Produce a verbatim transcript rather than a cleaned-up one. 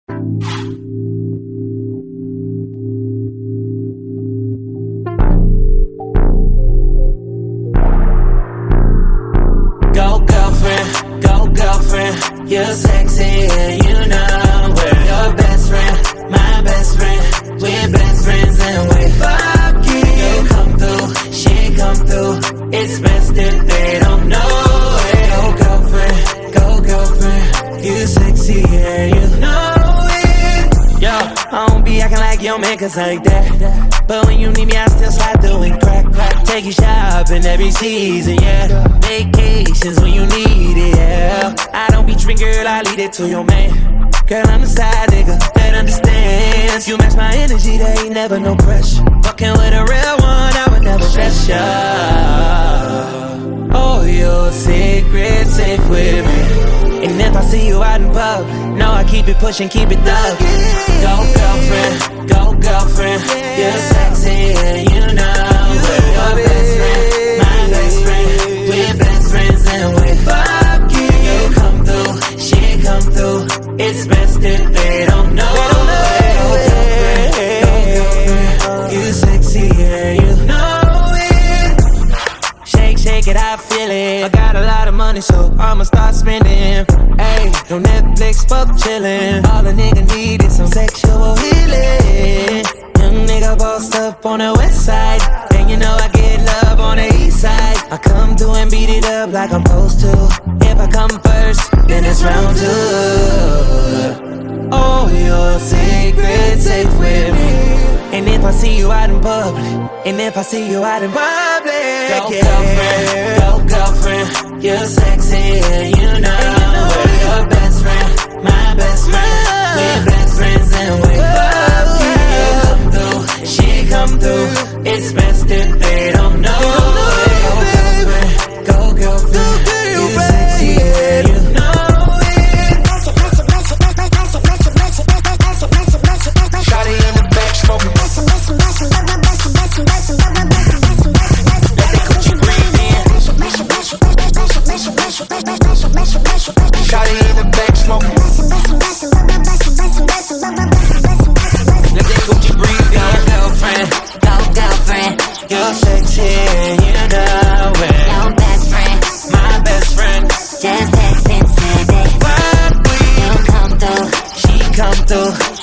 Go girlfriend, go girlfriend, you're sexy and you know we're your best friend, my best friend, we're best friends and we fuck you. You come through, she come through, it's best if they don't know it. Go girlfriend, go girlfriend, you sexy and you know it. Yo, I don't be acting like your man cause like that, but when you need me I still slide through and crack, crack. Take you shopping every season, yeah. Vacations when you need it, yeah. I don't be tripping, girl, I leave it to your man. Girl, I'm the side nigga that understands. You match my energy, there ain't never no pressure. Fucking with a real one, I would never stress ya. Oh, your secret safe with me. And if I see you out in public, no, I keep it pushing, keep it thuggin'. Go girlfriend, go girlfriend, you're sexy and you know we're your best friend, my best friend, we're best friends and we fuck you. You come through, she come through, it's best if they don't know it. Go girlfriend, go girlfriend, you sexy and you know it. Shake, shake it, I feel it. I got a lot of money, so I'ma start spending. Ayy, no Netflix, fuck chillin'. All a nigga need is some sexual healing. Young nigga bossed up on the west side, and you know I get love on the east side. I come through and beat it up like I'm supposed to. If I come first, then it's round two. Oh, your secret safe with me. And if I see you out in public, and if I see you out in public, go yeah. girlfriend, go girlfriend, you're sexy and you know we're your best friend, my best friend, we're best friends and we fuck you. You come through, she come through, it's best if they don't know it. Go girlfriend, go girlfriend, you sexy and you know it. Shawty in the back smoking. Shawty in the back smoking. Let that Gucci breathe down. Girlfriend, go girlfriend, you're sexy and you know it. Your best friend, My best friend, just text and send it. fuck we. You come through, She come through,